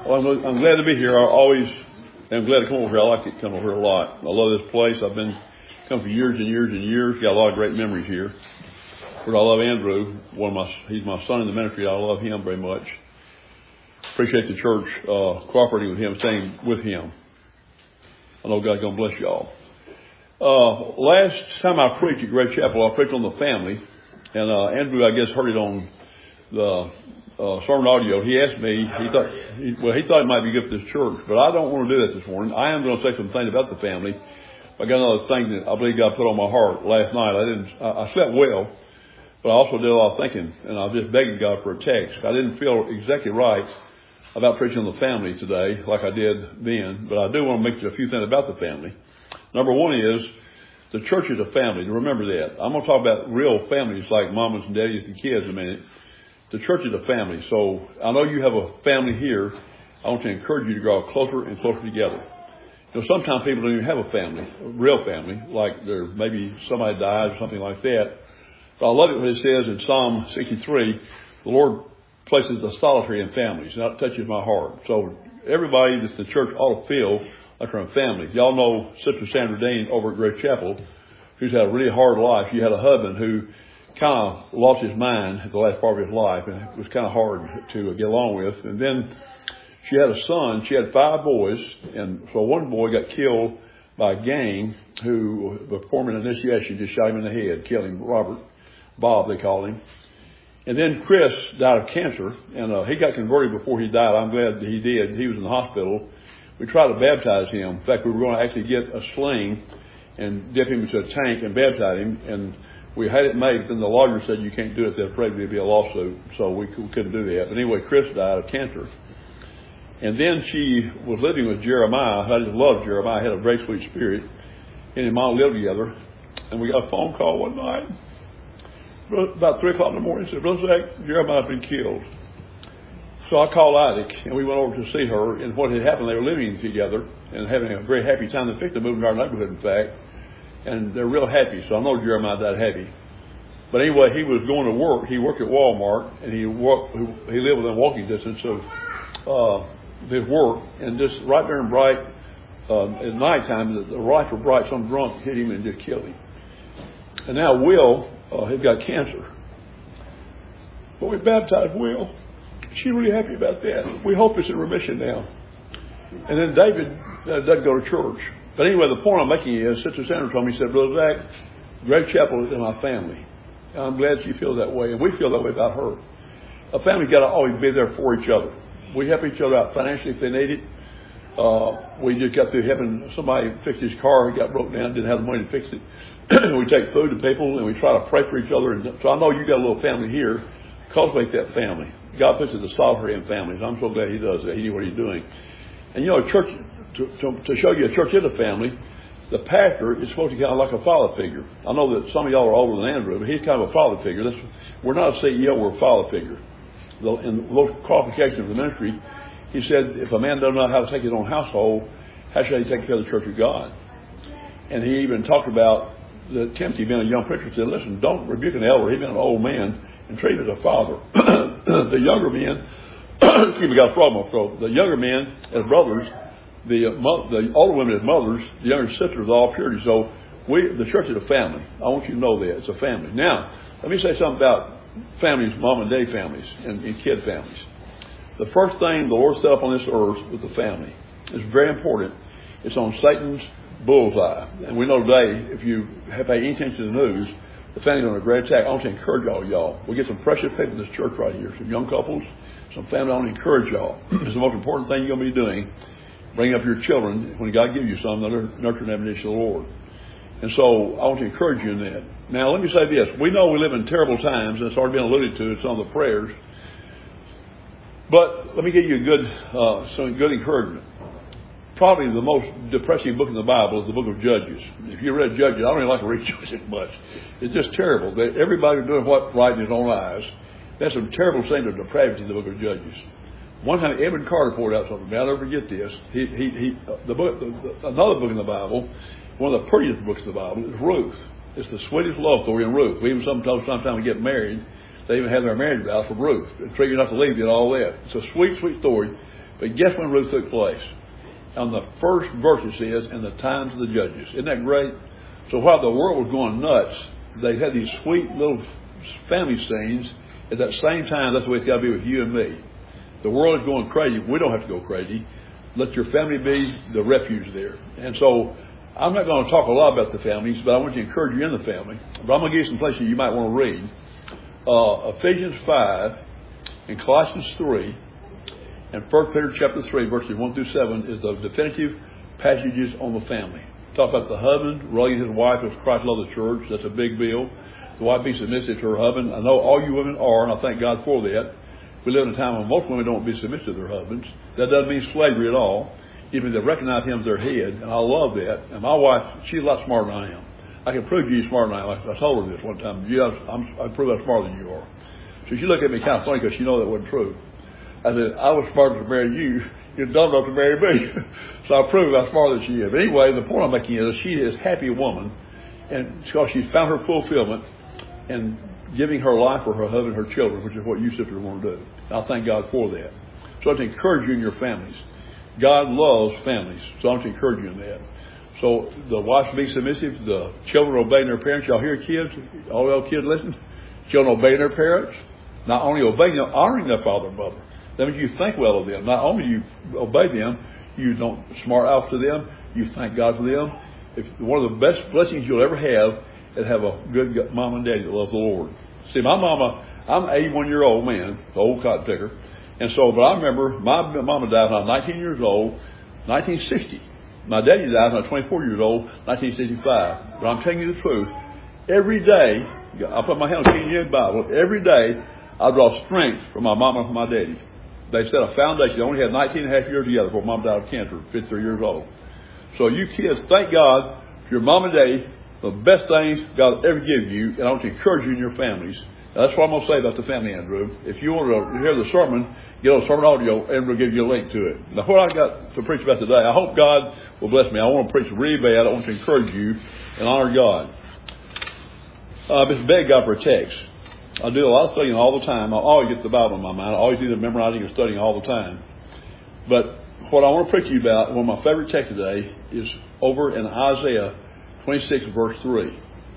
Well, I'm glad to be here. I always am glad to come over here. I like to come over here a lot. I love this place. I've been come for years and years and years. Got a lot of great memories here. But I love Andrew. He's my son in the ministry. I love him very much. Appreciate the church cooperating with him, staying with him. I know God's going to bless y'all. Last time I preached at Great Chapel, I preached on the family. And Andrew, I guess, heard it on the sermon audio. He asked me, he thought it might be good for this church, but I don't want to do that this morning. I am going to say some things about the family. I got another thing that I believe God put on my heart last night. I slept well, but I also did a lot of thinking, and I was just begging God for a text. I didn't feel exactly right about preaching on the family today like I did then, but I do want to make a few things about the family. Number one is the church is a family. Remember that. I'm going to talk about real families like mamas and daddies and kids in a minute. The church is a family. So I know you have a family here. I want to encourage you to grow closer and closer together. You know, sometimes people don't even have a family, a real family, like there maybe somebody dies or something like that. But I love it when it says in Psalm 63, the Lord places the solitary in families. And that touches my heart. So everybody that's the church ought to feel like they're a family. Y'all know Sister Sandra Dean over at Great Chapel, who's had a really hard life. She had a husband who kind of lost his mind at the last part of his life, and it was kind of hard to get along with. And then she had a son. She had 5 boys, and so one boy got killed by a gang who was performing an initiation, just shot him in the head, killed him. Bob they called him. And then Chris died of cancer, and he got converted before he died. I'm glad that he did. He was in the hospital. We tried to baptize him. In fact, we were going to actually get a sling and dip him into a tank and baptize him, and we had it made, but then the lawyer said you can't do it. They're afraid there'd be a lawsuit, so we couldn't do that. But anyway, Chris died of cancer. And then she was living with Jeremiah. I just loved Jeremiah. He had a very sweet spirit. He and mom lived together. And we got a phone call one night, about 3 o'clock in the morning. He said, Brother Zach, Jeremiah's been killed. So I called Isaac, and we went over to see her. And what had happened, they were living together and having a very happy time. They picked to move into our neighborhood, in fact. And they're real happy, so I know Jeremiah died happy. But anyway, he was going to work. He worked at Walmart, and he lived within walking distance of his work. And just right there in bright, at nighttime, the lights were bright. Some drunk hit him and just killed him. And now Will has got cancer. But we baptized Will. She's really happy about that. We hope it's in remission now. And then David doesn't go to church. But anyway, the point I'm making is, Sister Sandra told me, she said, Brother Zach, Great Chapel is in my family. And I'm glad she feels that way, and we feel that way about her. A family's got to always be there for each other. We help each other out financially if they need it. We just got through helping somebody fix his car. He got broke down, didn't have the money to fix it. We take food to people, and we try to pray for each other. And so I know you got a little family here. Cultivate that family. God puts the solitary in families. I'm so glad he does that. He knew what he's doing. And you know, church, to show you a church is a family, the pastor is supposed to be kind of like a father figure. I know that some of y'all are older than Andrew, but he's kind of a father figure. We're not a CEO, we're a father figure. In the qualification of the ministry, he said, if a man doesn't know how to take his own household, how should he take care of the church of God? And he even talked about Timothy being a young preacher, said, listen, don't rebuke an elder, he's been an old man, and treat him as a father. The younger men, excuse me, got a problem with my throat. The younger men as brothers, the older women as mothers, the younger sisters, all purity. So the church is a family. I want you to know that. It's a family. Now, let me say something about families, mom and dad families, and kid families. The first thing the Lord set up on this earth was the family. It's very important. It's on Satan's bullseye. And we know today, if you have paid any attention to the news, the family's on a great attack. I want to encourage all y'all. We get some precious people in this church right here, some young couples, some family. I want to encourage y'all. It's the most important thing you're going to be doing. Bring up your children. When God gives you some, nurture them in the Lord. And so I want to encourage you in that. Now, let me say this. We know we live in terrible times, and it's already been alluded to in some of the prayers. But let me give you some good encouragement. Probably the most depressing book in the Bible is the book of Judges. If you read Judges, I don't even like to read Judges much. It's just terrible. That everybody's doing what's right in his own eyes. That's some terrible thing of depravity in the book of Judges. One time, Edwin Carter poured out something. I'll never forget this. Another book in the Bible, one of the prettiest books in the Bible, is Ruth. It's the sweetest love story in Ruth. We even sometimes we get married, they even have their marriage vows for Ruth. It's treat you not to leave you and all that. It's a sweet, sweet story. But guess when Ruth took place? On the first verse it says, in the times of the judges. Isn't that great? So while the world was going nuts, they had these sweet little family scenes. At that same time, that's the way it's got to be with you and me. The world is going crazy. We don't have to go crazy. Let your family be the refuge there. And so I'm not going to talk a lot about the families, but I want to encourage you in the family. But I'm going to give you some places you might want to read. Ephesians 5 and Colossians 3 and 1 Peter chapter 3, verses 1 through 7 is the definitive passages on the family. Talk about the husband relating his wife as Christ loved the church. That's a big deal. The wife be submissive to her husband. I know all you women are, and I thank God for that. We live in a time when most women don't be submissive to their husbands. That doesn't mean slavery at all. Even they recognize him as their head, and I love that. And my wife, she's a lot smarter than I am. I can prove you're smarter than I am. I told her this one time. I prove I'm smarter than you are. So she looked at me kind of funny because she knew that wasn't true. I said, I was smarter to marry you. You're dumb enough to marry me. So I proved how smarter than she is. But anyway, the point I'm making is she is a happy woman, and because she's found her fulfillment in giving her life for her husband and her children, which is what you sisters want to do. And I thank God for that. So I want to encourage you in your families. God loves families, so I want to encourage you in that. So the wives be submissive, the children obeying their parents. Y'all hear kids? All y'all kids listen? Children obeying their parents. Not only obeying them, honoring their father and mother. That means you think well of them. Not only do you obey them, you don't smart off to them, you thank God for them. One of the best blessings you'll ever have is have a good mom and daddy that loves the Lord. See, my mama, I'm an 81-year-old man, the old cotton picker. And so, but I remember my mama died when I was 19 years old, 1960. My daddy died when I was 24 years old, 1965. But I'm telling you the truth. Every day, I put my hand on the King James Bible. Every day, I draw strength from my mama and from my daddy. They set a foundation. They only had 19 and a half years together before mom died of cancer, 53 years old. So you kids, thank God for your mom and daddy, the best things God will ever give you, and I want to encourage you in your families. Now, that's what I'm going to say about the family, Andrew. If you want to hear the sermon, get on sermon audio, Andrew will give you a link to it. Now, what I got to preach about today, I hope God will bless me. I want to preach really bad. I want to encourage you and honor God. I've been begging God for a text. I do a lot of studying all the time. I always get the Bible in my mind. I always do the memorizing and studying all the time. But what I want to preach to you about, one of my favorite texts today, is over in Isaiah 26, verse 3.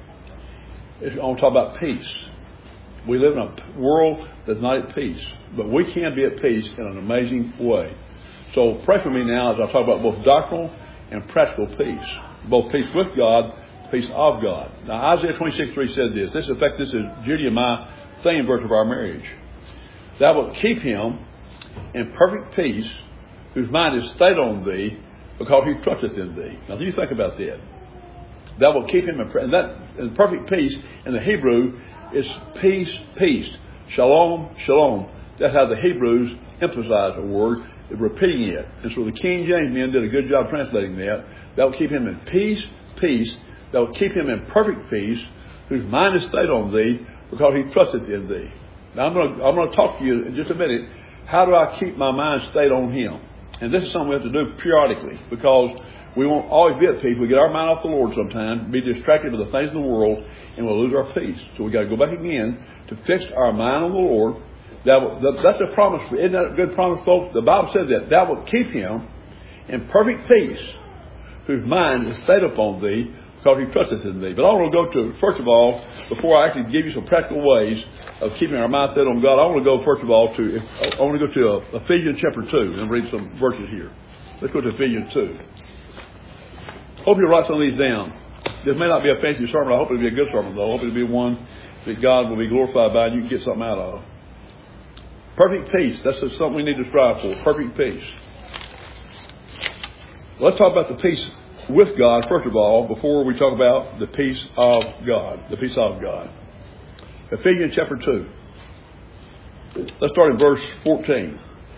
I want to talk about peace. We live in a world that's not at peace, but we can be at peace in an amazing way. So pray for me now as I talk about both doctrinal and practical peace. Both peace with God, peace of God. Now Isaiah 26:3 said this. In fact, this is Judy and my theme verse of our marriage. Thou wilt keep him in perfect peace, whose mind is stayed on thee, because he trusteth in thee. Now do you think about that? Thou wilt keep him in perfect peace. In the Hebrew, it's peace, peace. Shalom, shalom. That's how the Hebrews emphasize the word, repeating it. And so the King James men did a good job translating that. That will keep him in peace, peace. That will keep him in perfect peace, whose mind is stayed on thee, because he trusteth in thee. Now I'm going to talk to you in just a minute. How do I keep my mind stayed on him? And this is something we have to do periodically, because we won't always be at peace. We get our mind off the Lord sometimes, be distracted with the things of the world, and we'll lose our peace. So we got to go back again to fix our mind on the Lord. That's a promise. Isn't that a good promise, folks? The Bible says that will keep him in perfect peace, whose mind is stayed upon thee, because he trusteth in thee. But I want to go to, first of all, before I actually give you some practical ways of keeping our mind stayed on God, I want to go, first of all, to Ephesians chapter 2 and read some verses here. Let's go to Ephesians 2. Hope you'll write some of these down. This may not be a fancy sermon. I hope it'll be a good sermon, though. I hope it'll be one that God will be glorified by and you can get something out of. Perfect peace. That's something we need to strive for. Perfect peace. Let's talk about the peace with God, first of all, before we talk about the peace of God. The peace of God. Ephesians chapter 2. Let's start in verse 14.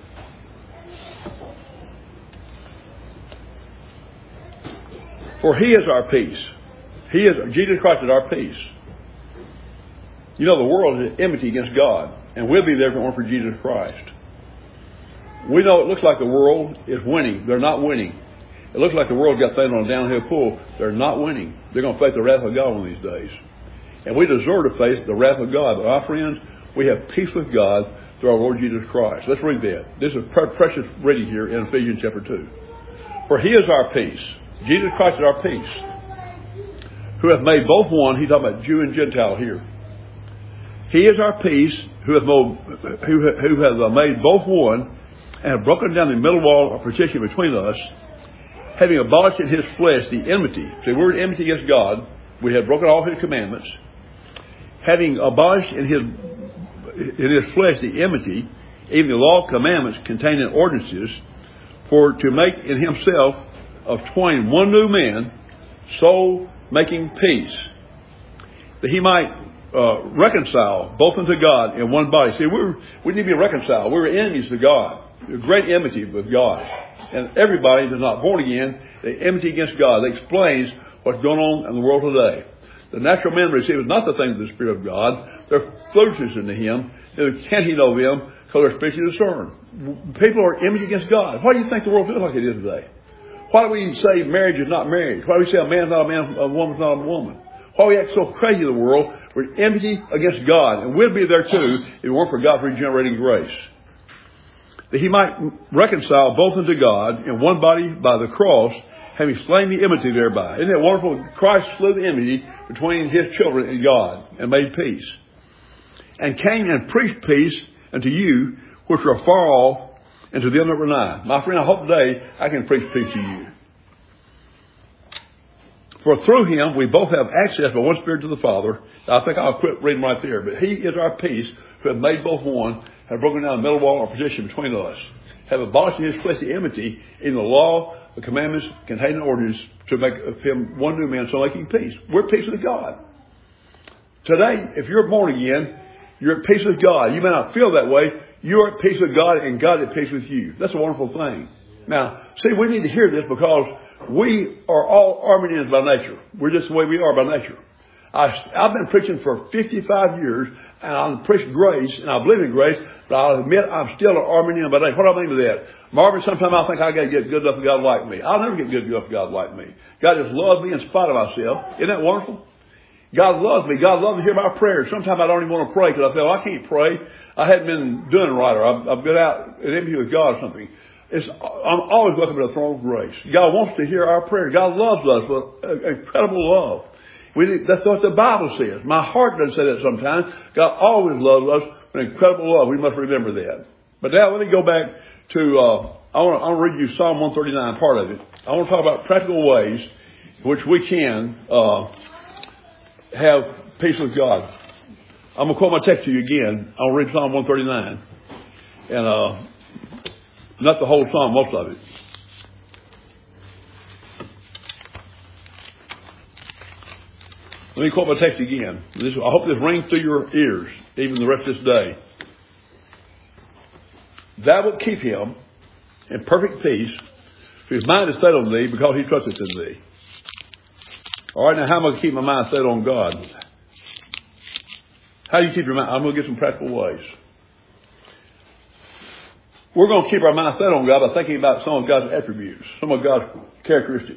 For he is our peace. Jesus Christ is our peace. You know, the world is enmity against God, and we'll be there if it weren't for Jesus Christ. We know it looks like the world is winning. They're not winning. It looks like the world got things on a downhill pull. They're not winning. They're going to face the wrath of God one of these days. And we deserve to face the wrath of God. But our friends, we have peace with God through our Lord Jesus Christ. Let's read that. This is precious reading here in Ephesians chapter 2. For he is our peace. Jesus Christ is our peace. Who hath made both one. He's talking about Jew and Gentile here. He is our peace, who hath made both one, and have broken down the middle wall of partition between us, having abolished in his flesh the enmity. See, we're in enmity against God. We have broken all his commandments. Having abolished in his flesh the enmity, even the law of commandments contained in ordinances, for to make in himself of twain one new man, so making peace, that he might reconcile both unto God in one body. See, we need to be reconciled. We were enemies to God. Great enmity with God. And everybody that's not born again, they enmity against God. That explains what's going on in the world today. The natural man receives not the things of the Spirit of God. They're foolishness unto him. Neither can he know them, because they're spiritually discerned. People are enmity against God. Why do you think the world feels like it is today? Why do we say marriage is not marriage? Why do we say a man's not a man, a woman's not a woman? Why do we act so crazy in the world? We're enmity against God. And we'd be there too if it weren't for God's regenerating grace. That he might reconcile both unto God in one body by the cross, having slain the enmity thereby. Isn't it wonderful? Christ slew the enmity between his children and God and made peace. And came and preached peace unto you, which are far off, and to them that were nigh. My friend, I hope today I can preach peace to you. For through him we both have access by one Spirit to the Father. I think I'll quit reading right there. But he is our peace, who have made both one, have broken down the middle wall of partition between us, have abolished in his flesh the enmity, in the law, the commandments contained in ordinance, to make of him one new man, so making peace. We're at peace with God. Today, if you're born again, you're at peace with God. You may not feel that way. You're at peace with God, and God is at peace with you. That's a wonderful thing. Now, see, we need to hear this because we are all Arminians by nature. We're just the way we are by nature. I've been preaching for 55 years, and I preach grace, and I believe in grace, but I'll admit I'm still an Arminian by nature. What do I mean by that? Marvin, sometimes I think I got to get good enough for God to like me. I'll never get good enough for God to like me. God just loves me in spite of myself. Isn't that wonderful? God loves me. God loves to hear my prayers. Sometimes I don't even want to pray because I feel I can't pray. I hadn't been doing it right, or I've been out in enmity with God or something. I'm always welcome to the throne of grace. God wants to hear our prayers. God loves us with incredible love. That's what the Bible says. My heart doesn't say that sometimes. God always loves us with incredible love. We must remember that. But now let me go back to, I want to read you Psalm 139, part of it. I want to talk about practical ways in which we can have peace with God. I'm going to quote my text to you again. I'll read Psalm 139. And not the whole psalm, most of it. Let me quote my text again. I hope this rings through your ears, even the rest of this day. Thou wilt keep him in perfect peace, whose mind is stayed on thee, because he trusteth in thee. All right, now how am I going to keep my mind stayed on God? How do you keep your mind? I'm going to give some practical ways. We're going to keep our mind stayed on God by thinking about some of God's attributes, some of God's characteristics.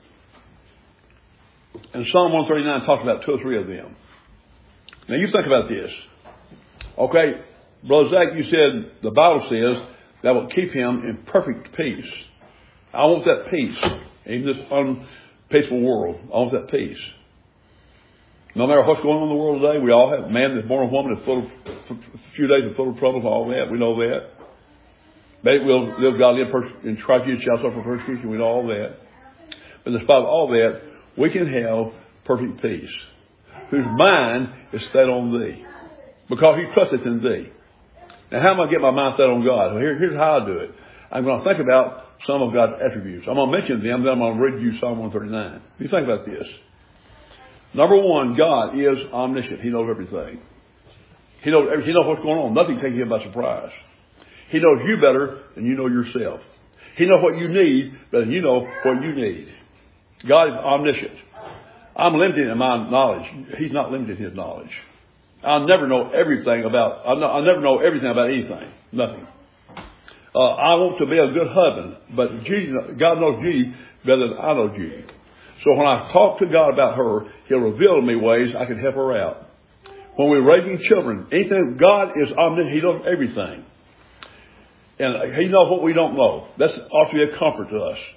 And Psalm 139 talks about 2 or 3 of them. Now you think about this. Okay, Brother Zach, you said the Bible says that will keep him in perfect peace. I want that peace. In this unpeaceful world, I want that peace. No matter what's going on in the world today, we all have a man that's born of woman that's full of, a few days are full of troubles, all that. We know that. They will live godly in Christ Jesus shall suffer persecution. We know all that. But in spite of all that, we can have perfect peace, whose mind is stayed on thee, because he trusteth in thee. Now, how am I going to get my mind stayed on God? Well, here's how I do it. I'm going to think about some of God's attributes. I'm going to mention them, then I'm going to read you Psalm 139. You think about this. Number one, God is omniscient. He knows everything. He knows what's going on. Nothing takes him by surprise. He knows you better than you know yourself. He knows what you need better than you know what you need. God is omniscient. I'm limited in my knowledge. He's not limited in his knowledge. I'll never know everything about anything. Nothing. I want to be a good husband, but God knows G better than I know G. So when I talk to God about her, he'll reveal to me ways I can help her out. when we're raising children, anything, God is omniscient. He knows everything. And He knows what we don't know. That ought to be a comfort to us.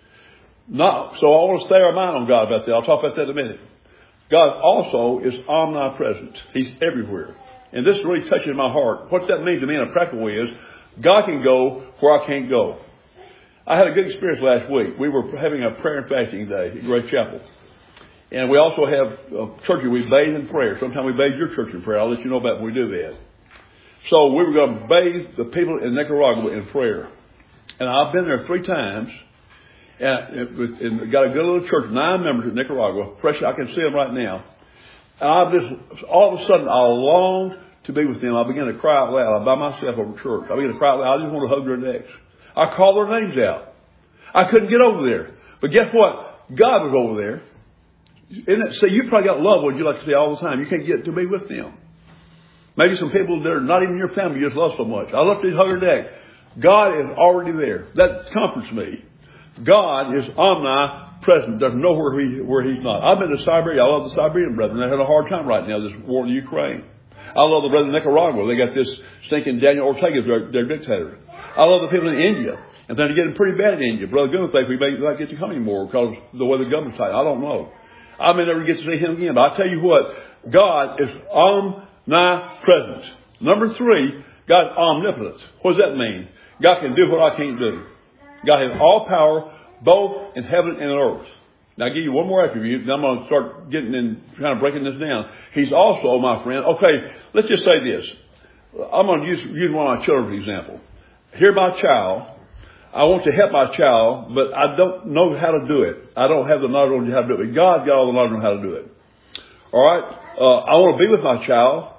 So I want to stay our mind on God about that. I'll talk about that in a minute. God also is omnipresent. He's everywhere. And this really touches my heart. What that means to me in a practical way is God can go where I can't go. I had a good experience last week. We were having a prayer and fasting day at Grace Chapel. And we also have church we bathe in prayer. Sometimes we bathe your church in prayer. I'll let you know about when we do that. So we were going to bathe the people in Nicaragua in prayer. And I've been there 3 times. And got a good little church, 9 members in Nicaragua. Fresh, I can see them right now. And all of a sudden, I longed to be with them. I began to cry out loud. I'm by myself over church. I began to cry out loud. I just want to hug their necks. I called their names out. I couldn't get over there. But guess what? God was over there. See, you probably got loved ones you like to see all the time. You can't get to be with them. Maybe some people that are not even your family you just love so much. I love to hug their neck. God is already there. That comforts me. God is omnipresent. There's nowhere where He's not. I've been to Siberia. I love the Siberian brethren. They're having a hard time right now, this war in Ukraine. I love the brethren in Nicaragua. They got this stinking Daniel Ortega, their dictator. I love the people in India. And they're getting pretty bad in India. Brother Goodman thinks we may not get to come anymore because the way the government's tight. I don't know. I may never get to see him again. But I tell you what, God is omnipresent. Number 3, God's omnipotent. What does that mean? God can do what I can't do. God has all power, both in heaven and earth. Now, I'll give you one more attribute, and I'm going to start getting in, kind of breaking this down. He's also, my friend, okay, let's just say this. I'm going to use one of my children, for example. Here's my child. I want to help my child, but I don't know how to do it. I don't have the knowledge on how to do it. God's got all the knowledge on how to do it. All right? I want to be with my child.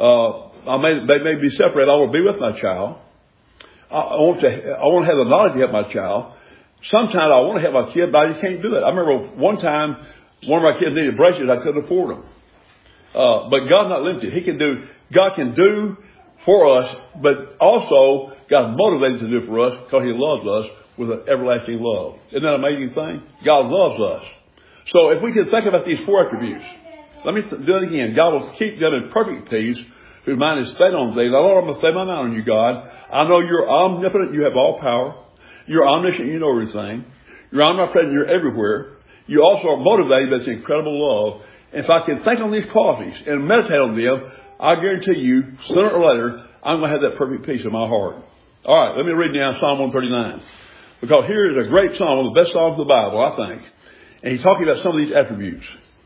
They may be separated. I want to be with my child. I want to have the knowledge to help my child. Sometimes I want to help my kid, but I just can't do it. I remember one time, one of my kids needed braces. I couldn't afford them. But God's not limited. God can do for us, but also God's motivated to do for us because He loves us with an everlasting love. Isn't that an amazing thing? God loves us. So if we can think about these 4 attributes, let me do it again. God will keep them in perfect peace, whose mind is stayed on thee. Now, Lord, I'm going to stay my mind on you, God. I know you're omnipotent. You have all power. You're omniscient. You know everything. You're omnipresent. You're everywhere. You also are motivated by this incredible love. And if I can think on these qualities and meditate on them, I guarantee you, sooner or later, I'm going to have that perfect peace in my heart. All right, let me read now Psalm 139. Because here is a great psalm, one of the best psalms of the Bible, I think. And he's talking about some of these attributes.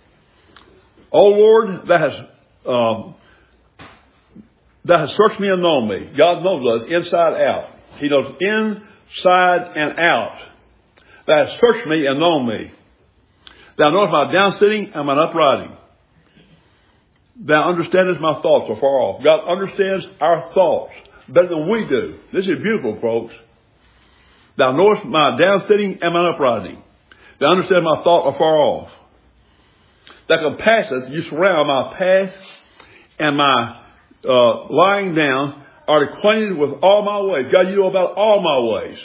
O Lord, thou hast searched me and known me. God knows us inside out. He knows inside and out. Thou hast searched me and known me. Thou knowest my down sitting and my uprising. Thou understandest my thoughts afar off. God understands our thoughts better than we do. This is beautiful, folks. Thou knowest my down sitting and my uprising. Thou understandest my thought afar off. Thou compassest, you surround my path and my lying down, art acquainted with all my ways. God, you know about all my ways.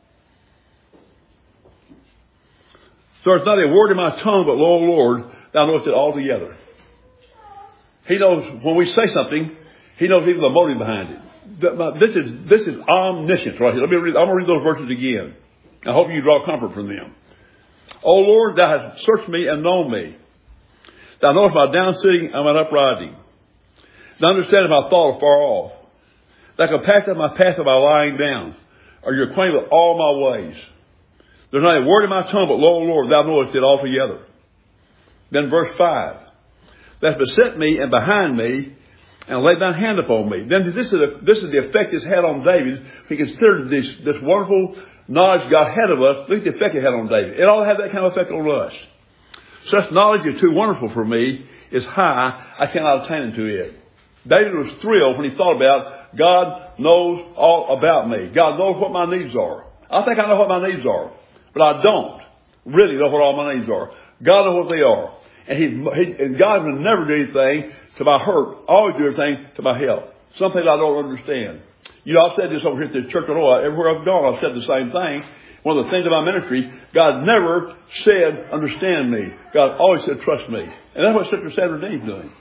So there's not a word in my tongue, but lo, Lord, thou knowest it altogether. He knows when we say something, He knows even the motive behind it. This is omniscience right here. I'm going to read those verses again. I hope you draw comfort from them. O Lord, thou hast searched me and known me. Thou knowest my down sitting and my uprising. Thou understandest my thought afar off. Thou compassest my path and my lying down. Are you acquainted with all my ways? There's not a word in my tongue, but lo, Lord, thou knowest it altogether. Then verse 5. Thou hast beset me and behind me, and laid thine hand upon me. Then this is the effect this had on David. He considered this wonderful knowledge God had of us. Look at the effect it had on David. It ought to have that kind of effect on us. Such knowledge is too wonderful for me, is high, I cannot attain unto it. David was thrilled when he thought about God knows all about me. God knows what my needs are. I think I know what my needs are, but I don't really know what all my needs are. God knows what they are. And God will never do anything to my hurt. Always do everything to my help. Something I don't understand. You know, I've said this over here at the church. Everywhere I've gone, I've said the same thing. One of the things of my ministry, God never said, understand me. God always said, trust me. And that's what Sister Sandra Dean's doing.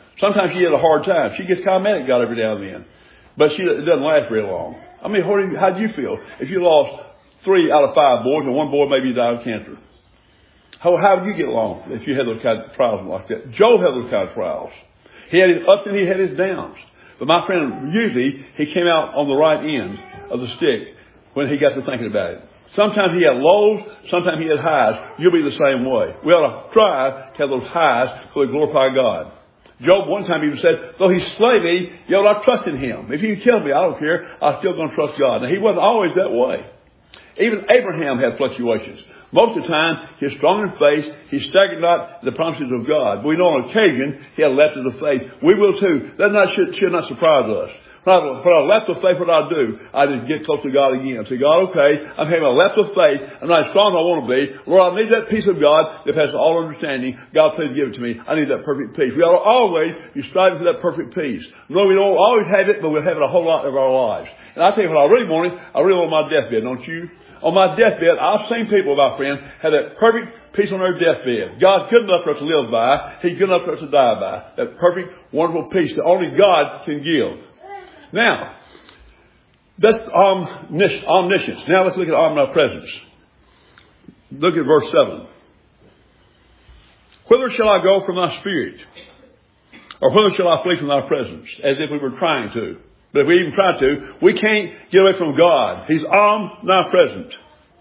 Sometimes she had a hard time. She gets kind of mad at God every now and then. But it doesn't last very long. I mean, how do you feel if you lost 3 out of 5 boys and one boy maybe died of cancer? How would you get along if you had those kind of trials like that? Job had those kind of trials. He had his ups and he had his downs. But my friend, usually he came out on the right end of the stick when he got to thinking about it. Sometimes he had lows, sometimes he had highs. You'll be the same way. We ought to try to have those highs so we glorify God. Job one time even said, though he slay me, yet I trust in him. If he can kill me, I don't care. I'm still going to trust God. Now, he wasn't always that way. Even Abraham had fluctuations. Most of the time, he's strong in faith. He staggered not in the promises of God. We know on occasion, he had left of the faith. We will too. That should not surprise us. When I left the faith, what I do, I just get close to God again. Say, God, okay, I'm having a left of faith. I'm not as strong as I want to be. Lord, I need that peace of God that passes all understanding. God, please give it to me. I need that perfect peace. We ought to always be striving for that perfect peace. No, we don't always have it, but we'll have it a whole lot of our lives. And I tell you what I really want my deathbed, don't you? On my deathbed, I've seen people, my friend, have that perfect peace on their deathbed. God's good enough for us to live by. He's good enough for us to die by. That perfect, wonderful peace that only God can give. Now, that's omniscience. Now let's look at omnipresence. Look at verse 7. Whither shall I go from thy spirit? Or whither shall I flee from thy presence? As if we were trying to. But if we even try to, we can't get away from God. He's omnipresent.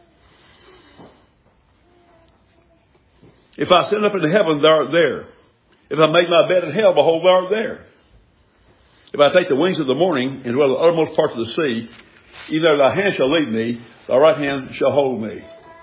If I ascend up into heaven, thou art there. If I make my bed in hell, behold, thou art there. If I take the wings of the morning and dwell in the uttermost parts of the sea, even there thy hand shall lead me, thy right hand shall hold me.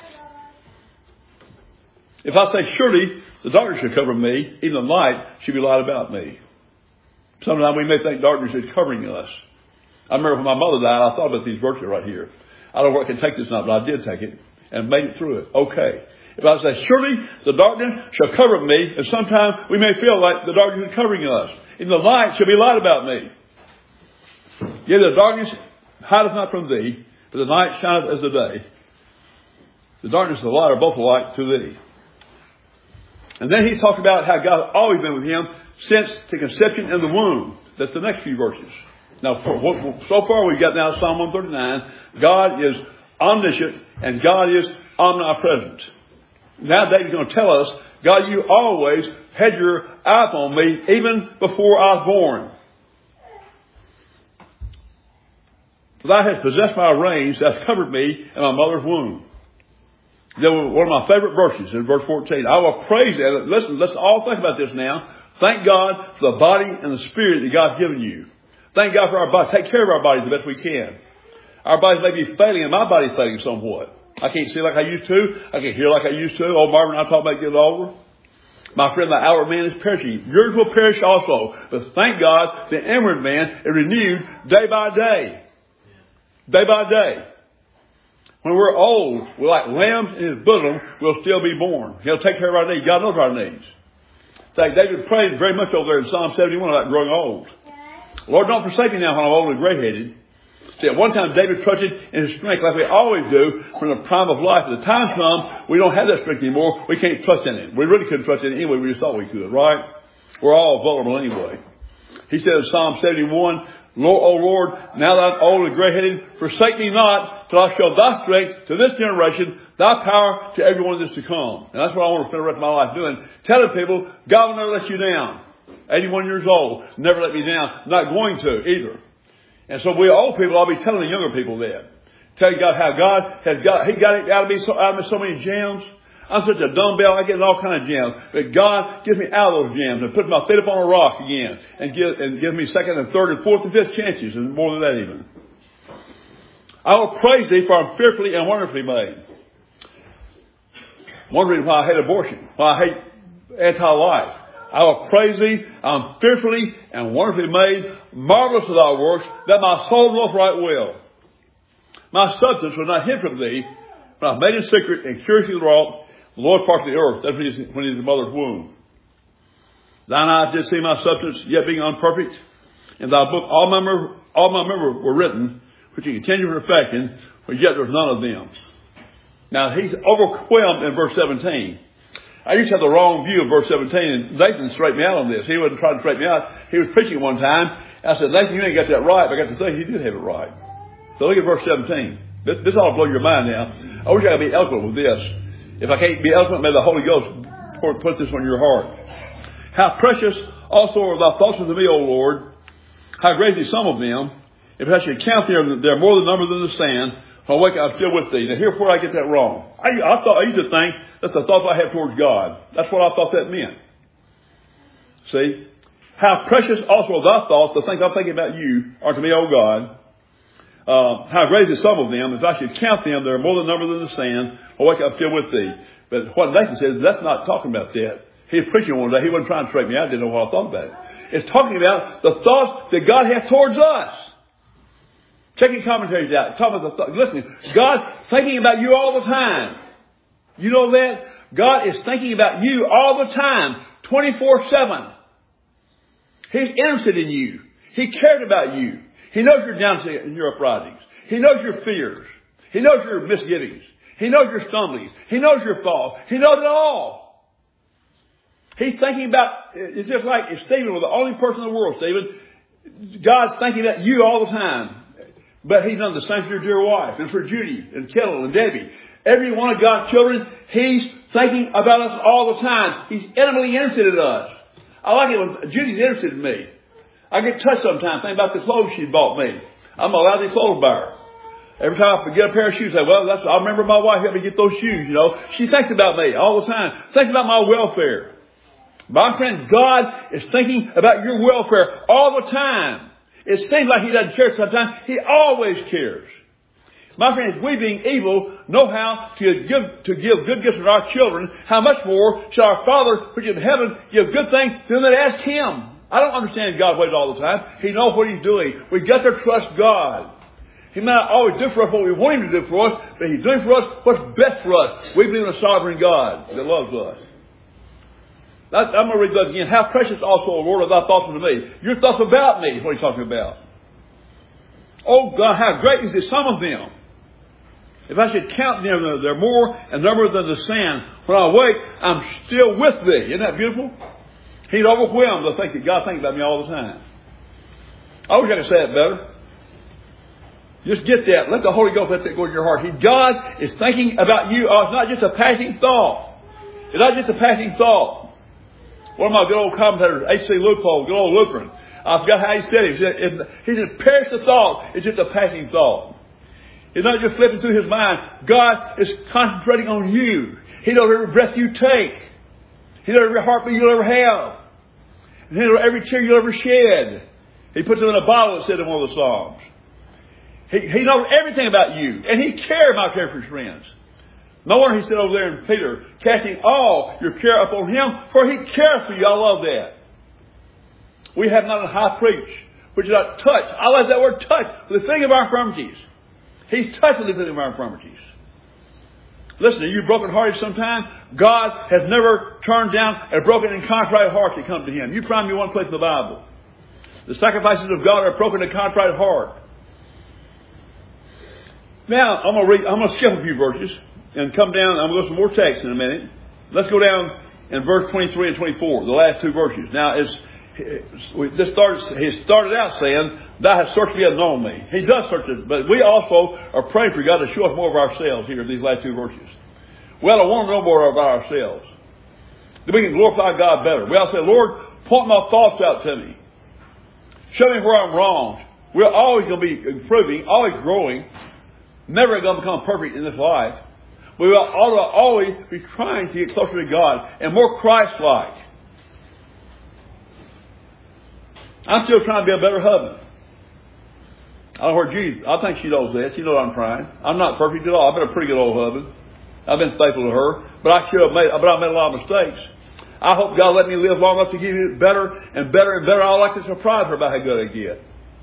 If I say, surely the darkness shall cover me, even the night shall be light about me. Sometimes we may think darkness is covering us. I remember when my mother died, I thought about these verses right here. I don't know if I can take this or not, but I did take it and made it through it. Okay. If I say, surely the darkness shall cover me, and sometimes we may feel like the darkness is covering us. In the night shall be light about me. Yea, the darkness hideth not from thee, but the night shineth as the day. The darkness and the light are both alike to thee. And then he talked about how God has always been with him since the conception in the womb. That's the next few verses. Now, so far we've got now Psalm 139. God is omniscient and God is omnipresent. Now David's going to tell us, God, you always had your eye on me even before I was born. For thou hast possessed my reins, thou hast covered me in my mother's womb. Then one of my favorite verses in verse 14. I will praise thee. Listen, let's all think about this now. Thank God for the body and the spirit that God's given you. Thank God for our body. Take care of our bodies the best we can. Our bodies may be failing, and my body's failing somewhat. I can't see like I used to. I can't hear like I used to. Old Marvin and I talk about getting older. My friend, the outward man is perishing. Yours will perish also. But thank God, the inward man is renewed day by day. Day by day. When we're old, we're like lambs in his bosom, we'll still be born. He'll take care of our needs. God knows our needs. In fact, David prayed very much over there in Psalm 71 about growing old. Lord, don't forsake me now when I'm old and gray-headed. See, at one time, David trusted in his strength like we always do from the prime of life. At the time comes, we don't have that strength anymore. We can't trust in it. We really couldn't trust in it anyway. We just thought we could, right? We're all vulnerable anyway. He said in Psalm 71, O Lord, now that I'm old and gray-headed, forsake me not till I show thy strength to this generation, thy power to everyone that's to come. And that's what I want to spend the rest of my life doing. Telling people, God will never let you down. 81 years old, never let me down. Not going to either. And so we old people, I'll be telling the younger people that. Telling God how God has got, He got it out of me so many jams. I'm such a dumbbell, I get in all kinds of jams. But God gives me out of those jams and puts my feet up on a rock again. And give me second and third and fourth and fifth chances, and more than that even. I will praise thee, for I'm fearfully and wonderfully made. One reason why I hate abortion, why I hate anti-life. I will praise thee, I'm fearfully and wonderfully made, marvelous are thy works, that my soul knoweth right well. My substance was not hid from thee, but I was made in secret and curiously wrought the lowest parts of the earth. That's when he's in the mother's womb. Thine eyes did see my substance, yet being unperfect. In thy book all my members were written, which you continue perfecting, but yet there's none of them. Now he's overwhelmed in verse 17. I used to have the wrong view of verse 17, and Nathan straightened me out on this. He wasn't trying to straighten me out. He was preaching one time. I said, Nathan, you ain't got that right. But I got to say, he did have it right. So look at verse 17. This ought to blow your mind now. I wish I could be eloquent with this. If I can't be eloquent, may the Holy Ghost put this on your heart. How precious also are thy thoughts unto me, O Lord. How great is some of them. If I should count them, they're more than number than the sand. When I wake up, I'm still with thee. Now here's where I get that wrong. I used to think that's the thoughts I have towards God. That's what I thought that meant. See? How precious also are thy thoughts, the things I'm thinking about you, are to me, O God. How great is some of them. If I should count them, they're more than number than the sand. When I wake up, I'm still with thee. But what Nathan says, that's not talking about that. He was preaching one day. He wasn't trying to straighten me out. I didn't know what I thought about it. It's talking about the thoughts that God has towards us. Check your commentaries out. Talk about the thought. Listen, God's thinking about you all the time. You know that? God is thinking about you all the time, 24/7. He's interested in you. He cared about you. He knows your downsides and your uprisings. He knows your fears. He knows your misgivings. He knows your stumblings. He knows your faults. He knows it all. He's thinking about, it's just like if Stephen was the only person in the world, Stephen, God's thinking about you all the time. But He's done the same for your dear wife, and for Judy, and Kettle, and Debbie. Every one of God's children, He's thinking about us all the time. He's intimately interested in us. I like it when Judy's interested in me. I get touched sometimes, thinking about the clothes she bought me. I'm a lousy clothes buyer. Every time I get a pair of shoes, I say, well, I remember my wife helped me get those shoes, you know. She thinks about me all the time. Thinks about my welfare. My friend, God is thinking about your welfare all the time. It seems like He doesn't care sometimes. He always cares. My friends, we being evil know how to give good gifts to our children. How much more shall our Father which is in heaven give good things to them that ask Him? I don't understand God's ways all the time. He knows what He's doing. We've got to trust God. He may not always do for us what we want Him to do for us, but He's doing for us what's best for us. We believe in a sovereign God that loves us. I'm going to read that again. How precious also, O Lord, are thy thoughts unto me. Your thoughts about me is what He's talking about. Oh God, how great is the sum of them. If I should count them, they're more and number than the sand. When I wake, I'm still with thee. Isn't that beautiful? He's overwhelmed to think that God thinks about me all the time. I wish I could say it better. Just get that. Let the Holy Ghost let that go in your heart. God is thinking about you. It's not just a passing thought. It's not just a passing thought. One of my good old commentators, H.C. Loophole, good old Lutheran, I forgot how he said it. He said, perish the thought. It's just a passing thought. It's not just flipping through his mind. God is concentrating on you. He knows every breath you take. He knows every heartbeat you'll ever have. He knows every tear you'll ever shed. He puts them in a bottle, it said in one of the Psalms. He knows everything about you. And He cares about care for His friends. No wonder He said over there in Peter, casting all your care upon Him, for He cares for you. I love that. We have not a high priest, which is not touched. I like that word touched, with the thing of our infirmities. He's touched with the thing of our infirmities. Listen, are you brokenhearted sometimes? God has never turned down a broken and contrite heart to come to Him. You find me one place in the Bible. The sacrifices of God are a broken and contrite heart. Now, I'm going to skip a few verses and come down. I'm going to go some more text in a minute. Let's go down in verse 23 and 24, the last two verses. Now, he started out saying, thou hast searched me and known me. He does search us, but we also are praying for God to show us more of ourselves here in these last two verses. Well, I want to know more about ourselves. That we can glorify God better. We all say, Lord, point my thoughts out to me. Show me where I'm wrong. We're always going to be improving, always growing. Never going to become perfect in this life. We ought to always be trying to get closer to God and more Christ-like. I'm still trying to be a better husband. I don't know where Jesus, I think she knows that. She knows I'm trying. I'm not perfect at all. I've been a pretty good old husband. I've been faithful to her. But I made a lot of mistakes. I hope God let me live long enough to give you better and better and better. I like to surprise her about how good I get.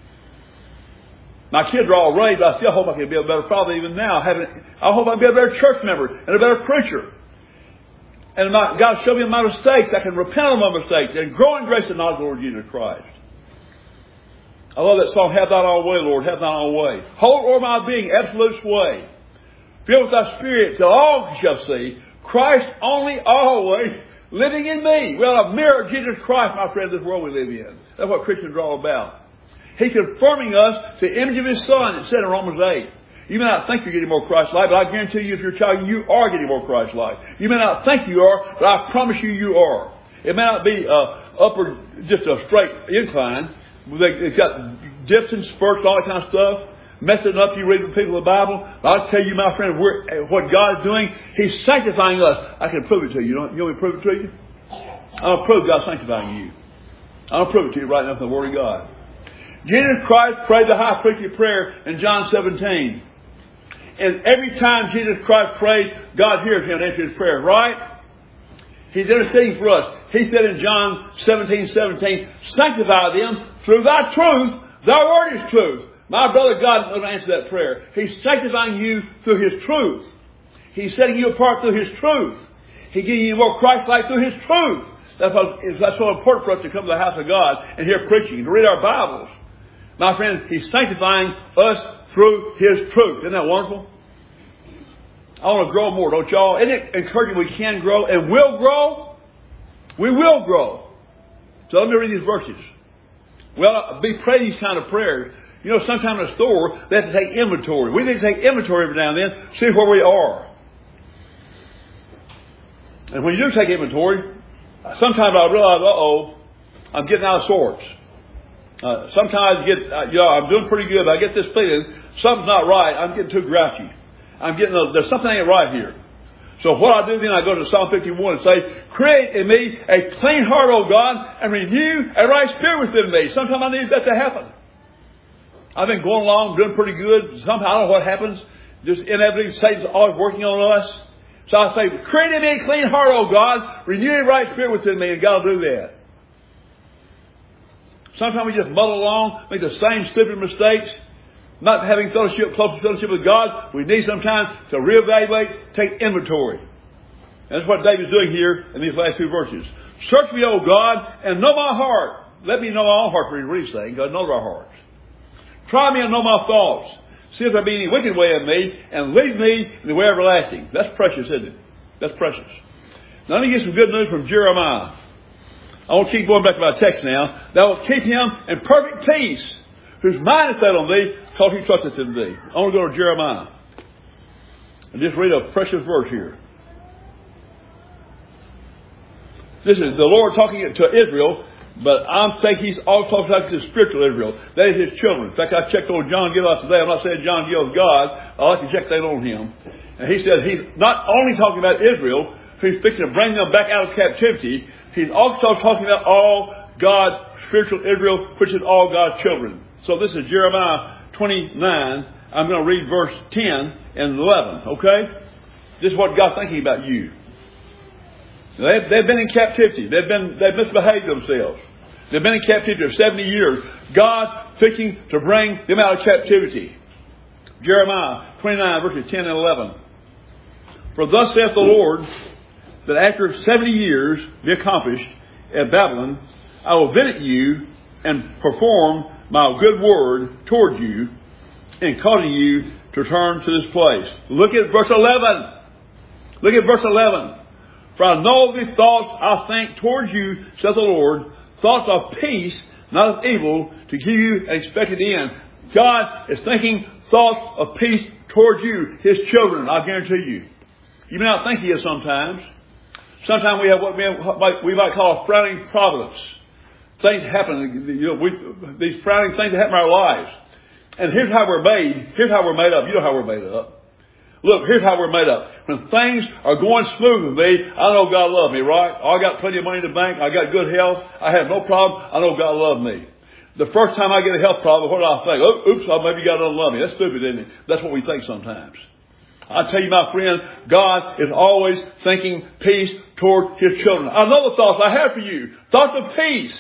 My kids are all raised. I still hope I can be a better father even now. I hope I can be a better church member and a better preacher. And God show me my mistakes. I can repent of my mistakes and grow in grace and knowledge of the Lord Jesus Christ. I love that song, Have Thine Own Way, Lord, have Thine Own way. Hold o'er my being absolute sway. Fill with Thy Spirit till all shall see. Christ only, always, living in me. Well, a mirror of Jesus Christ, my friend, this world we live in. That's what Christians are all about. He's conforming us to the image of His Son, it said in Romans 8. You may not think you're getting more Christ-like, but I guarantee you if you're a child, you are getting more Christ-like. You may not think you are, but I promise you, you are. It may not be upward, just a straight incline. It's got dips and spurts and all that kind of stuff. Messing up, you read the people of the Bible. But I'll tell you, my friend, what God is doing, He's sanctifying us. I can prove it to you. You want me to prove it to you? I'll prove God's sanctifying you. I'll prove it to you right now from the Word of God. Jesus Christ prayed the high priestly prayer in John 17. And every time Jesus Christ prays, God hears Him and answers His prayer, right? He's interceding for us. He said in John 17:17, sanctify them through Thy truth. Thy word is truth. My brother, God will answer that prayer. He's sanctifying you through His truth. He's setting you apart through His truth. He's getting you more Christ-like through His truth. That's so important for us to come to the house of God and hear preaching, to read our Bibles. My friend, He's sanctifying us through His truth. Isn't that wonderful? I want to grow more, don't y'all? Isn't it encouraging we can grow and will grow? We will grow. So let me read these verses. Well, pray these kind of prayers. You know, sometime in a store, they have to take inventory. We need to take inventory every now and then, see where we are. And when you do take inventory, sometimes I realize, I'm getting out of sorts. Sometimes I'm doing pretty good, but I get this feeling, something's not right. I'm getting too grouchy. There's something ain't right here. So what I do then, I go to Psalm 51 and say, create in me a clean heart, O God, and renew a right spirit within me. Sometimes I need that to happen. I've been going along, doing pretty good. Sometimes I don't know what happens. Just inevitably, Satan's always working on us. So I say, create in me a clean heart, O God, renew a right spirit within me, and God will do that. Sometimes we just muddle along, make the same stupid mistakes, not having close fellowship with God. We need sometimes to reevaluate, take inventory. And that's what David's doing here in these last two verses. Search me, O God, and know my heart. Let me know my own heart, for He's really saying. God knows our hearts. Try me and know my thoughts. See if there be any wicked way in me, and lead me in the way everlasting. That's precious, isn't it? That's precious. Now let me get some good news from Jeremiah. I won't keep going back to my text now. Thou wilt keep him in perfect peace, whose mind is set on thee, because he trusteth in thee. I want to go to Jeremiah and just read a precious verse here. This is the Lord talking to Israel, but I'm thinking He's also talking to spiritual Israel. That is His children. In fact, I checked on John Gill today. I'm not saying John Gill's God. I like to check that on him. And he said He's not only talking about Israel, He's fixing to bring them back out of captivity. He's also talking about all God's spiritual Israel, which is all God's children. So this is Jeremiah 29. I'm going to read verse 10 and 11. Okay? This is what God's thinking about you. They've been in captivity. They've misbehaved themselves. They've been in captivity for 70 years. God's fixing to bring them out of captivity. Jeremiah 29 verses 10 and 11. For thus saith the Lord, that after 70 years be accomplished at Babylon, I will visit you and perform my good word toward you in causing you to return to this place. Look at verse 11. Look at verse 11. For I know the thoughts I think toward you, saith the Lord, thoughts of peace, not of evil, to give you an expected end. God is thinking thoughts of peace toward you, His children, I guarantee you. You may not think He is sometimes. Sometimes we have what we might call a frowning providence. Things happen, these frowning things that happen in our lives. And here's how we're made. Here's how we're made up. You know how we're made up. Look, here's how we're made up. When things are going smooth with me, I know God loves me, right? I got plenty of money in the bank. I got good health. I have no problem. I know God loves me. The first time I get a health problem, what do I think? Oh, oops, maybe God doesn't love me. That's stupid, isn't it? That's what we think sometimes. I tell you, my friend, God is always thinking peace toward His children. I know the thoughts I have for you. Thoughts of peace.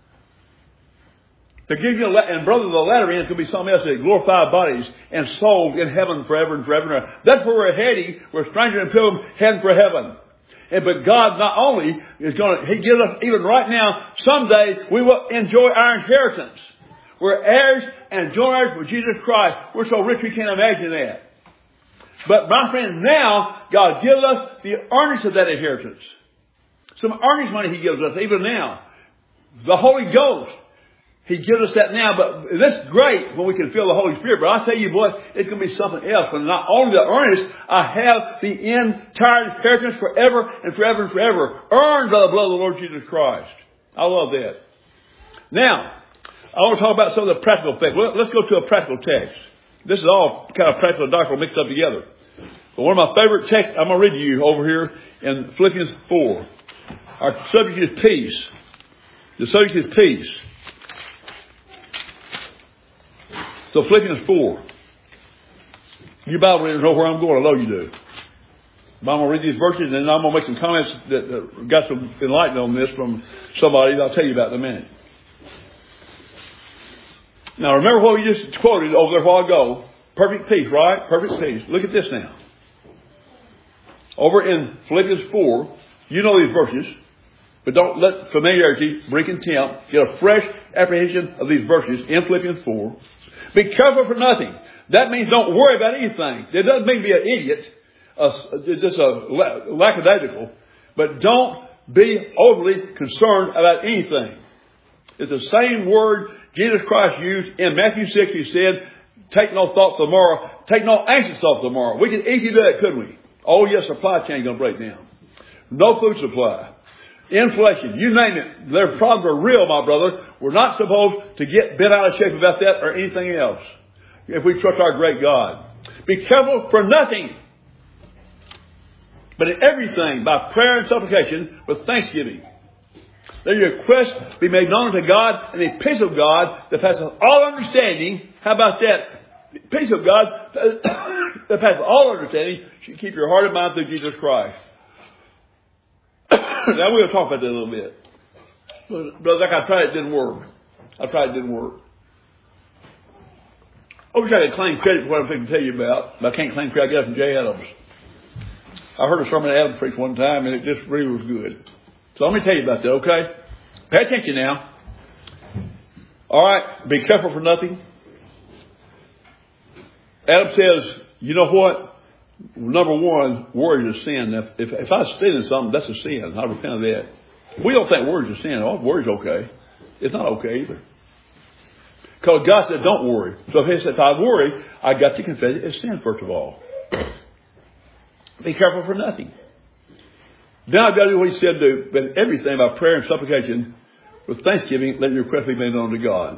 To give you, and brother, the latter end could be something else, that glorified bodies and souls in heaven forever and forever and ever. That's where we're heading. We're stranger and pilgrim heading for heaven. But God not only is He gives us, even right now, someday we will enjoy our inheritance. We're heirs and joint heirs with Jesus Christ. We're so rich we can't imagine that. But my friend, now God gives us the earnest of that inheritance. Some earnest money He gives us even now. The Holy Ghost. He gives us that now, but that's great when we can feel the Holy Spirit. But I'll tell you what, it's going to be something else. But not only the earnest, I have the entire inheritance forever and forever and forever, earned by the blood of the Lord Jesus Christ. I love that. Now, I want to talk about some of the practical things. Let's go to a practical text. This is all kind of practical and doctrinal mixed up together. But one of my favorite texts I'm going to read to you over here in Philippians 4. Our subject is peace. The subject is peace. So Philippians 4. You Bible readers know where I'm going. I know you do. But I'm going to read these verses and then I'm going to make some comments that got some enlightenment on this from somebody that I'll tell you about in a minute. Now remember what we just quoted over there a while ago. Perfect peace, right? Perfect peace. Look at this now. Over in Philippians 4, you know these verses, but don't let familiarity bring contempt. Get a fresh apprehension of these verses in Philippians 4. Be careful for nothing. That means don't worry about anything. It doesn't mean be an idiot, just a lackadaisical, but don't be overly concerned about anything. It's the same word Jesus Christ used in Matthew 6. He said, take no thought for tomorrow. Take no anxious thought for tomorrow. We could easily do that, couldn't we? Oh, yes, supply chain is going to break down. No food supply. Inflation. You name it. Their problems are real, my brother. We're not supposed to get bent out of shape about that or anything else. If we trust our great God. Be careful for nothing. But in everything, by prayer and supplication, with thanksgiving. Let your requests be made known to God, and the peace of God that passes all understanding. How about that? Peace of God that passes all understanding should keep your heart and mind through Jesus Christ. Now we're going to talk about that a little bit. But like I tried, it didn't work. I wish I could claim credit for what I'm going to tell you about, but I can't claim credit. I got it from Jay Adams. I heard a sermon Adams preach one time, and it just really was good. So let me tell you about that, okay? Pay attention now. All right, be careful for nothing. Adam says, you know what? Number one, worry is a sin. Now, if I was stealing something, that's a sin. I repent of that. We don't think worry is a sin. Oh, worry's okay. It's not okay either. Because God said, don't worry. So if I worry, I got to confess it as sin, first of all. Be careful for nothing. Then I've got to do what he said do, but everything by prayer and supplication with thanksgiving, let your request be made known to God.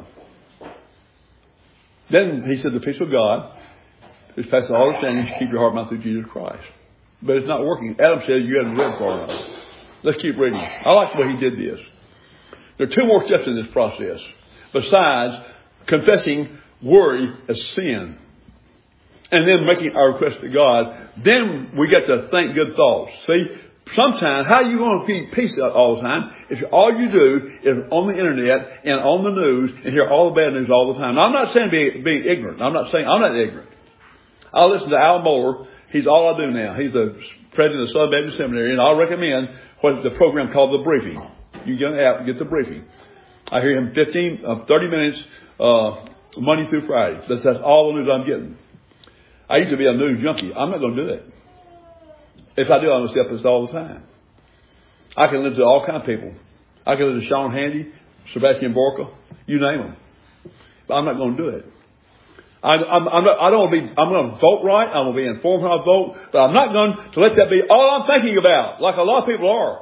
Then he said, the peace of God, which passes all understanding, keep your heart and mind through Jesus Christ. But it's not working. Adam said you haven't read far enough. Let's keep reading. I like the way he did this. There are two more steps in this process. Besides confessing worry as sin. And then making our request to God. Then we get to think good thoughts. See? Sometimes, how are you going to keep peace all the time if all you do is on the internet and on the news and hear all the bad news all the time? Now, I'm not saying being ignorant. I'm not ignorant. I listen to Al Mohler. He's all I do now. He's the president of the Southern Baptist Seminary, and I'll recommend what the program called The Briefing. You get an app and get The Briefing. I hear him 30 minutes Monday through Friday. That's all the news I'm getting. I used to be a news junkie. I'm not going to do that. If I do, I'm going to step this all the time. I can listen to all kinds of people. I can listen to Sean Handy, Sebastian Borka, you name them. But I'm not going to do it. I'm going to vote right. I'm going to be informed when I vote. But I'm not going to let that be all I'm thinking about, like a lot of people are.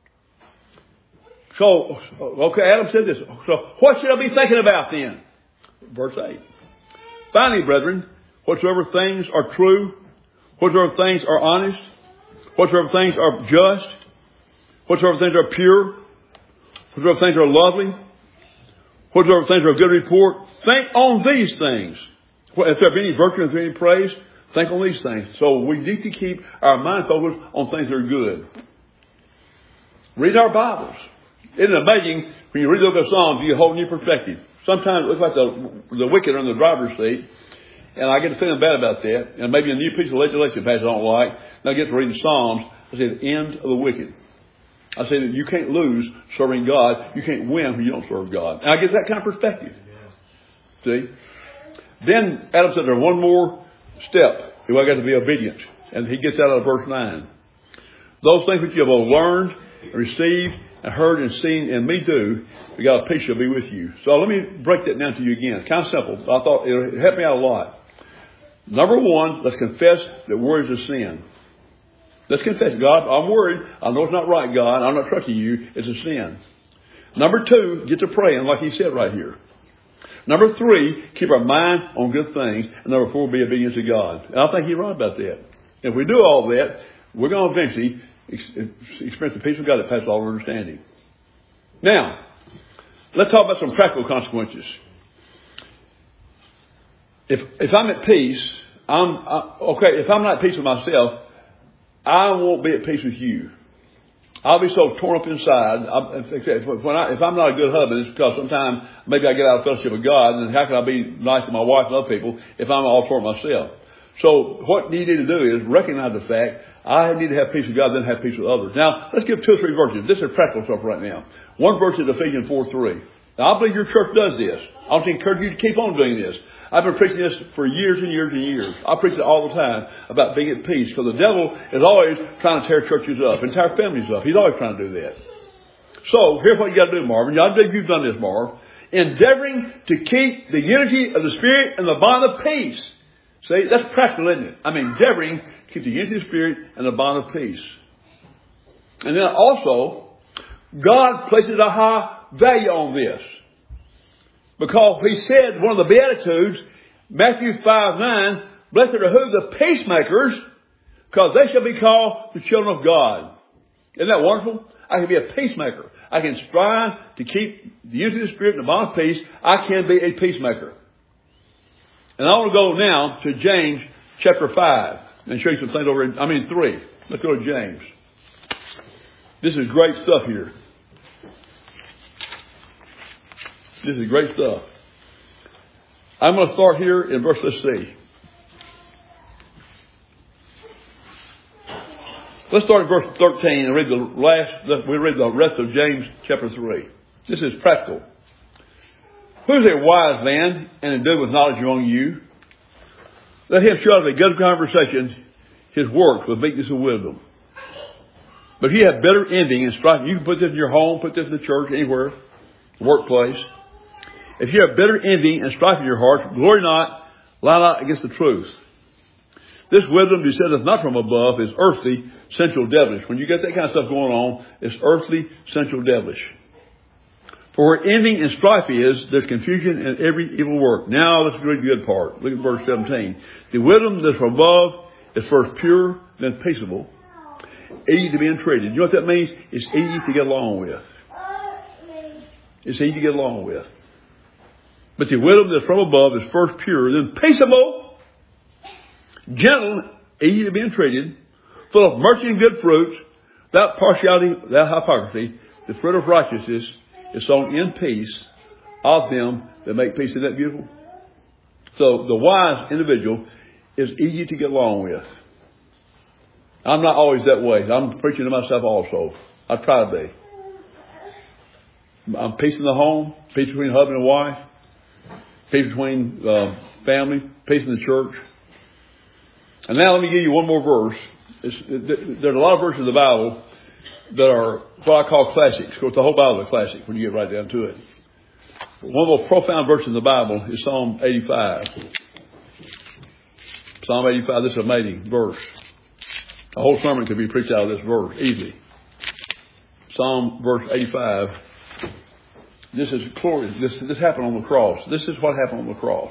So, okay, Adam said this. So, what should I be thinking about then? Verse 8. Finally, brethren, whatsoever things are true, whatsoever things are honest, whatsoever things are just, whatsoever things are pure, whatsoever things are lovely, whatsoever things are of good report, think on these things. If there be any virtue, if there be any praise, think on these things. So we need to keep our mind focused on things that are good. Read our Bibles. Isn't it amazing when you read the book of Psalms, you get a whole new perspective. Sometimes it looks like the wicked are in the driver's seat. And I get to feeling bad about that. And maybe a new piece of legislation passed I don't like. And I get to read the Psalms. I say the end of the wicked. I say that you can't lose serving God. You can't win when you don't serve God. And I get that kind of perspective. See? Then Adam said there's one more step. we got to be obedient. And he gets out of verse 9. Those things which you have learned, and received, and heard, and seen in me do, the God of peace shall be with you. So let me break that down to you again. It's kind of simple. I thought it helped me out a lot. Number one, let's confess that worry is a sin. Let's confess, God, I'm worried. I know it's not right, God. I'm not trusting you. It's a sin. Number two, get to praying like he said right here. Number three, keep our mind on good things. And number four, be obedient to God. And I think he's right about that. If we do all that, we're going to eventually experience the peace of God that passes all understanding. Now, let's talk about some practical consequences. If I'm at peace, if I'm not at peace with myself, I won't be at peace with you. I'll be so torn up inside. If I'm not a good husband, it's because sometimes maybe I get out of fellowship with God, and how can I be nice to my wife and other people if I'm all torn myself? So what you need to do is recognize the fact I need to have peace with God, then have peace with others. Now, let's give 2 or 3 verses. This is practical stuff right now. One verse is Ephesians 4:3. Now, I believe your church does this. I want to encourage you to keep on doing this. I've been preaching this for years and years and years. I preach it all the time about being at peace, because the devil is always trying to tear churches up, entire families up. He's always trying to do that. So, here's what you got to do, Marvin. I believe you've done this, Marv. Endeavoring to keep the unity of the Spirit and the bond of peace. See, that's practical, isn't it? I mean, endeavoring to keep the unity of the Spirit and the bond of peace. And then also, God places a high value on this. Because he said, one of the Beatitudes, Matthew 5:9, blessed are who? The peacemakers, because they shall be called the children of God. Isn't that wonderful? I can be a peacemaker. I can strive to keep the unity of the Spirit and the bond of peace. I can be a peacemaker. And I want to go now to James chapter 5 and show you some things over in, 3. Let's go to James. This is great stuff here. This is great stuff. I'm going to start here in verse, let's see. Let's start in verse 13 and read the rest of James chapter 3. This is practical. Who is a wise man and endued with knowledge among you? Let him show out of a good conversation his works with meekness and wisdom. But if you have bitter envy and strife, you can put this in your home, put this in the church, anywhere, workplace. If you have bitter envy and strife in your heart, glory not, lie not against the truth. This wisdom descendeth not from above, is earthly, sensual, devilish. When you get that kind of stuff going on, it's earthly, sensual, devilish. For where envy and strife is, there's confusion in every evil work. Now let's read the good part. Look at verse 17. The wisdom that's from above is first pure, then peaceable, easy to be entreated. You know what that means? It's easy to get along with. It's easy to get along with. But the wisdom that's from above is first pure, then peaceable, gentle, easy to be entreated, full of mercy and good fruits, without partiality, without hypocrisy. The fruit of righteousness is sown in peace of them that make peace. Isn't that beautiful? So the wise individual is easy to get along with. I'm not always that way. I'm preaching to myself also. I try to be. I'm peace in the home, peace between husband and wife, peace between family, peace in the church. And now let me give you one more verse. There's a lot of verses in the Bible that are what I call classics. Of course, the whole Bible is a classic when you get right down to it. One of the most profound verses in the Bible is Psalm 85. Psalm 85, this is an amazing verse. A whole sermon could be preached out of this verse easily. Psalm verse 85. This is glorious. This happened on the cross. This is what happened on the cross.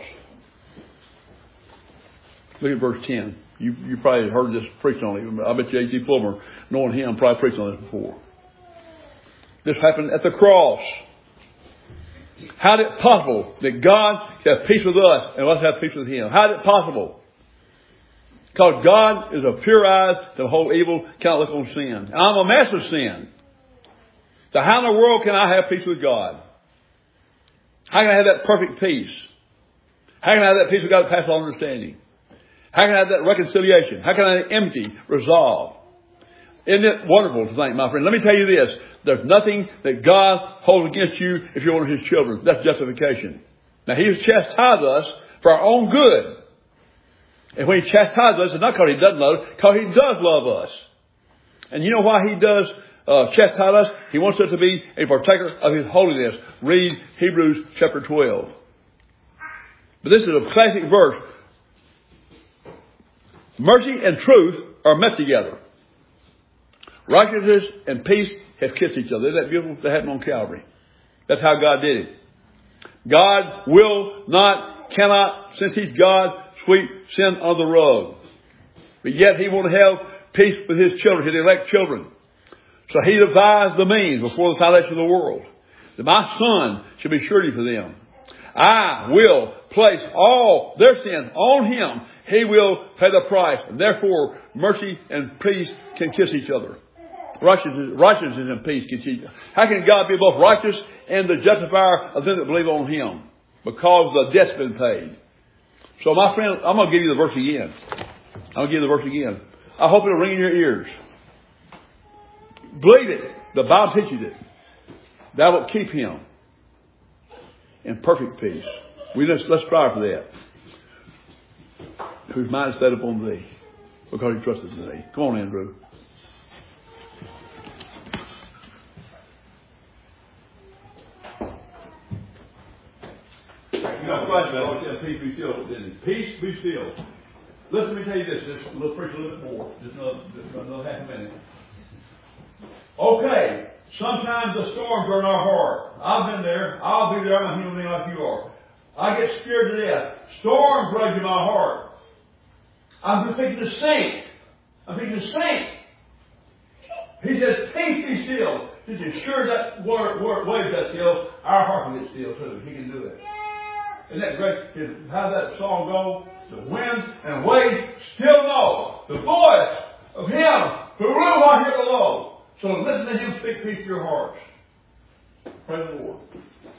Look at verse 10. You probably heard this preached on it. I bet you A.T. Fulmer, knowing him, probably preached on this before. This happened at the cross. How is it possible that God can have peace with us and us have peace with Him? How is it possible? Because God is of pure eyes to behold evil, cannot look on sin. And I'm a mess of sin. So how in the world can I have peace with God? How can I have that perfect peace? How can I have that peace with God that passes all understanding? How can I have that reconciliation? How can I have empty resolve? Isn't it wonderful to think, my friend? Let me tell you this. There's nothing that God holds against you if you're one of His children. That's justification. Now, He has chastised us for our own good. And when He chastises us, it's not because He doesn't love us, because He does love us. And you know why He does chastise us? He wants us to be a partaker of His holiness. Read Hebrews chapter 12. But this is a classic verse. Mercy and truth are met together. Righteousness and peace have kissed each other. Isn't that beautiful? That happened on Calvary. That's how God did it. God will not, cannot, since He's God, sweep sin under the rug. But yet He wants to have peace with His children, His elect children. So He devised the means before the foundation of the world that my Son should be surety for them. I will place all their sin on Him. He will pay the price. And therefore, mercy and peace can kiss each other. Righteousness and peace can kiss each other. How can God be both righteous and the justifier of them that believe on Him? Because the debt's been paid. So my friend, I'm going to give you the verse again. I hope it'll ring in your ears. Believe it. The Bible teaches it. Thou wilt keep him in perfect peace. Let's strive for that. Whose mind is stayed upon thee, because he trusted in thee. Come on, Andrew. Christ said, peace be still. Peace be still. Listen, let me tell you this. Just a little preach a little bit more. Just another half a minute. Okay. Sometimes the storms are in our heart. I've been there. I'll be there. I'm a human being like you are. I get scared to death. Storms rage in my heart. I'm thinking to sink. He said, peace be still. Just as sure as that waves that still, our heart will get still too. He can do it. Isn't that great? How that song goes? The winds and waves still know the voice of Him who rules out here below. So listen to Him speak peace to your hearts. Praise the Lord.